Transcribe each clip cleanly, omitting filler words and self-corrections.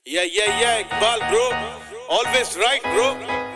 Yeah, Iqbal bro, always right bro.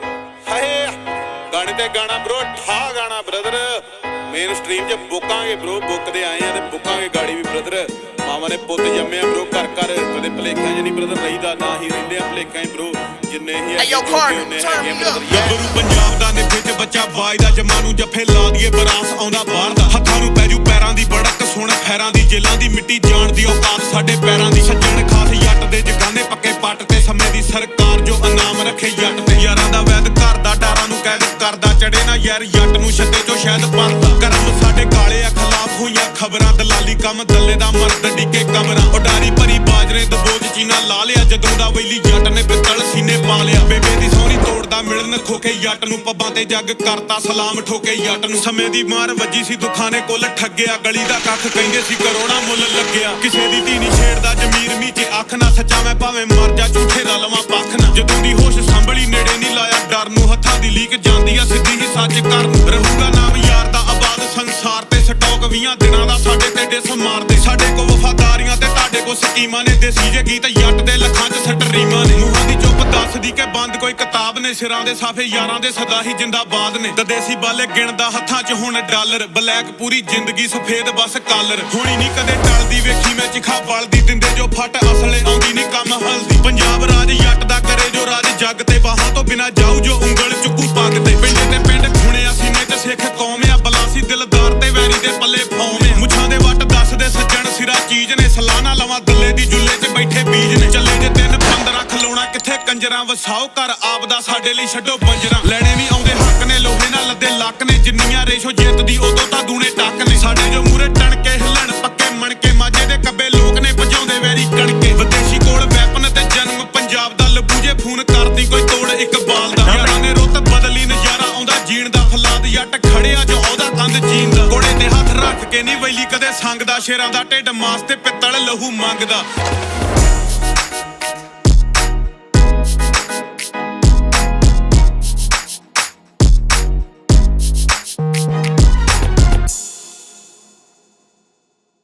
ਹਾਏ ਗਾਣੇ ਤੇ ਗਾਣਾ bro, ਠਾ ਗਾਣਾ brother। ਮੇਨ ਸਟ੍ਰੀਮ 'ਚ ਬੁੱਕਾਂਗੇ bro, ਬੁੱਕਦੇ ਆਏ ਆ ਤੇ ਬੁੱਕਾਂਗੇ ਗਾੜੀ ਵੀ brother। ਮਾਵਾਂ ਨੇ ਪੁੱਤ ਜੰਮਿਆ bro, ਘਰ ਘਰ ਕਦੇ ਭਲੇਖਾਂ 'ਚ ਨਹੀਂ brother ਰਹੀਦਾ, ਨਾ ਹੀ ਰਹਿੰਦੇ ਆ ਭਲੇਖਾਂ 'ਚ bro। ਜਿੰਨੇ ਹੀ ਹੈਗੇ brother। ਗੱਭਰੂ ਪੰਜਾਬ ਦਾ ਨਿੱਥੇ 'ਚ ਬੱਚਾ ਬਾਜ ਦਾ, ਜਮਾਂ ਨੂੰ ਜੱਫੇ ਲਾ ਦੀਏ ਬਰਾਸ ਆਉਂਦਾ ਬਾਹਰ ਦਾ। ਹੱਥਾਂ ਨੂੰ ਪੈ ਜੂ ਪੈਰਾਂ ਦੀ ਬੜਕ, ਸੁਣ ਖੈਰਾਂ ਦੀ ਜੇਲਾਂ ਦੀ ਮਿੱਟੀ ਜਾਣਦੀ ਔਕਾਤ ਸਾਡੇ ਪੈਰਾਂ ਦੀ। ਸੱਜਣ ਖਾਸ ਜੱਟ ਦੇ ਜਗਾਨੇ ਪੱਕੇ ਪੱਟ ਤੇ ਸਮੇਂ ਦੀ ਸਰਕਾਰ ਜੋ ਇਨਾਮ ਰੱਖੇ ਜੱਟ ਤੇ। ਯਾਰਾਂ ਦਾ ਵੈਦ ਘਰ ਦਾ ਡਾਰਾਂ ਨੂੰ ਕੈਦ ਕਰਦਾ, ਚੜੇ ਨਾ ਯਾਰ ਜੱਟ ਨੂੰ ਛੱਤੇ ਚੋਂ ਸ਼ਾਇਦ ਪਰਦਾ। ਕਰਮ ਸਾਡੇ ਕਾਲੇ ਆ ਖਿਲਾਫ ਹੋਈਆਂ ਖਬਰਾਂ, ਦਲਾਲੀ ਕੰਮ ਦੱਲੇ ਦਾ ਮਰਦ ਡਿੱਗੇ ਕਮਰਾਂ। ਉਡਾਰੀ ਭਰੀ ਬਾਜਰੇ ਦਬੋਚ ਚੀਨਾ ਲਾ ਲਿਆ, ਜਦੋਂ ਦਾ ਵੈਲੀ ਜੱਟ ਨੇ ਪਿੱਤਲ ਸੀਨੇ ਪਾ ਲਿਆ। ਬੇਬੇ ਦੀ ਸੋਹਣੀ ਤੋੜਦਾ ਮਿਲਣ ਖੋਕੇ ਜੱਟ ਨੂੰ, ਪੱਬਾਂ ਤੇ ਜੱਗ ਕਰਤਾ ਸਲਾਮ ਠੋਕੇ ਜੱਟ ਨੂੰ। ਸਮੇਂ ਦੀ ਮਾਰ ਵੱਜੀ ਸੀ ਦੁੱਖਾਂ ਨੇ ਕੁੱਲ ਠੱਗਿਆ, ਗਲੀ ਦਾ ਕੱਖ ਕਹਿੰਦੇ ਸੀ ਕਰੋੜਾਂ ਮੁੱਲ ਲੱਗਿਆ। ਕਿਸੇ ਦੀ ਧੀ ਨਹੀਂ ਛੇੜਦਾ ਜ਼ਮੀਰ ਮੀਚੇ ਅੱਖ ਨਾ, ਸੱਚਾ ਮੈਂ ਭਾਵੇਂ ਮਰ ਜਾ ਝੂਠੇ ਦਾ ਲਵਾਂ ਪੱਖ ਨਾ। ਜਦੋਂ ਦੀ ਹੋਸ਼ ਸੰਭਲੀ ਨੇੜੇ ਨਹੀਂ ਲਾਇਆ ਡਰ ਨੂੰ, ਹੱਥਾਂ ਦੀ ਲੀਕ ਜਾਂਦੀ ਆ ਸਿੱਧੀ ਹੀ ਸੱਚ ਕਰਨ। ਰਹੂਗਾ ਨਾਮ ਯਾਰ ਦਾ ਆਬਾਦ ਸੰਸਾਰ ਤੇ, ਸਟਾਕ 20 ਦਿਨਾਂ ਦਾ ਸਾਡੇ ਤੇ ਡਿਸ ਮਾਰਦੇ। ਸਾਡੇ ਕੋ ਵਫਾਦਾਰੀਆਂ ਤੇ ਤੁਹਾਡੇ ਕੋ ਸਕੀਮਾਂ ਨੇ, ਦੇਸੀ ਜੇ ਗੀਤ ਜੱਟ ਦੇ ਲੱਖਾਂ 'ਚ ਸਟਰੀਮਾਂ ਨੇ। ਮੂੰਹਾਂ ਦੀ ਚੁੱਪ ਦੱਸਦੀ ਕਿ ਬੰਦ ਕੋਈ ਕਿਤਾਬ ਨੇ, ਸਿਰਾਂ ਦੇ ਸਾਫੇ ਯਾਰਾਂ ਦੇ ਸਦਾ ਹੀ ਜਿੰਦਾਬਾਦ ਨੇ। ਤੇ ਦੇਸੀ ਬਾਲੇ ਗਿਣਦਾ ਹੱਥਾਂ 'ਚ ਹੁਣ ਡਾਲਰ, ਬਲੈਕ ਪੂਰੀ ਜ਼ਿੰਦਗੀ ਸਫੇਦ ਬਸ ਕਾਲਰ। ਹੋਣੀ ਨਹੀਂ ਕਦੇ ਟਲਦੀ ਵੇਖੀ ਮੈਂ ਚਿਖਾ ਬਲਦੀ, ਦਿੰਦੇ ਜੋ ਫੱਟ ਅਸਲੇ ਆਉਂਦੀ ਨਹੀਂ ਕੰਮ ਹਲਦੀ। ਪੰਜਾਬ ਰਾਜ ਜੱਟ ਦਾ ਕਰੇ ਜੋ ਰਾਜ, ਜੱਗ ਤੇ ਬਾਹਾਂ ਤੋਂ ਬਿਨਾ ਜਾਊ ਜੋ ਉਂਗਲ ਚੁੱਕੂ ਪੱਗ ਤੇ। ਪਿੰਡੇ ਤੇ ਪਿੰਡ ਖੁਣਿਆ ਸੀਨੇ 'ਚ ਸਿੱਖ ਕੌਮ ਆ, ਬਲਾਸੀ ਦਿਲਦਾਰ ਤੇ ਵੈਰੀ ਦੇ ਪੱਲੇ ਫੌਮ ਆ। ਮੁੱਛਾਂ ਦੇ ਵੱਟ ਦੱਸਦੇ ਸੱਜਣ ਸਿਰਾ ਚੀਜ਼ ਨੇ, ਸਲਾਨਾ ਲਵਾਂ ਦੱਲੇ ਦੀ ਜੁੱਲੇ 'ਚ ਬੈਠੇ ਬੀਜ ਨੇ। ਚੱਲੇ ਜੇ 3-15 ਖਲੋਣਾ ਕਿੱਥੇ ਕੰਜਰਾਂ, ਵਸਾਓ ਘਰ ਆਪ ਦਾ ਸਾਡੇ ਲਈ ਛੱਡੋ ਬੰਜਰਾਂ। ਲੈਣੇ ਵੀ ਆਉਂਦੇ ਹੱਕ ਨੇ, ਲੋਹੇ ਨਾਲ ਲੱਦੇ ਲੱਕ ਨੇ, ਜਿੰਨੀਆਂ ਰੇਸ਼ੋ ਜਿੱਤਦੀ ਉਦੋਂ ਤਾਂ ਦੂਣੇ ਟੱਕ ਨੇ। ਸਾਡੇ ਜੋ ਮੂਰੇ ਟਣਕੇ ਹਿੱਲਣ ਪੱਕੇ ਮਣਕੇ, ਮਾਝੇ ਦੇ ਕੱਬੇ ਲੋਕ ਨੇ ਭਜਾਉਂਦੇ ਵੈਰੀ ਕਣਕੇ। ਵਿਦੇਸ਼ੀ ਕੋਲ ਵੈਪਨ ਤੇ ਜਨਮ ਪੰਜਾਬ ਦਾ, ਲੱਭੂਜੇ ਫੋਨ ਕਰਦੀ ਕੋਈ ਤੋੜ ਇਕਬਾਲ ਦਾ। ਯਾਰਾਂ ਨੇ ਰੁੱਤ ਬਦਲੀ ਨਜ਼ਾਰਾ ਆਉਂਦਾ ਜੀਣ ਦਾ, ਫਲਾਦ ਜੱਟ ਖੜਿਆ ਜੋ ਉਹਦਾ ਕੰਧ ਜੀਣ ਦਾ। ਕੋੜੇ ਤੇ ਹੱਥ ਰੱਖ ਕੇ ਨਹੀਂ ਵੈਲੀ ਕਦੇ ਸੰਗਦਾ, ਸ਼ੇਰਾਂ ਦਾ ਢਿੱਡ ਮਾਸ ਤੇ ਪਿੱਤਲ ਲਹੂ ਮੰਗਦਾ।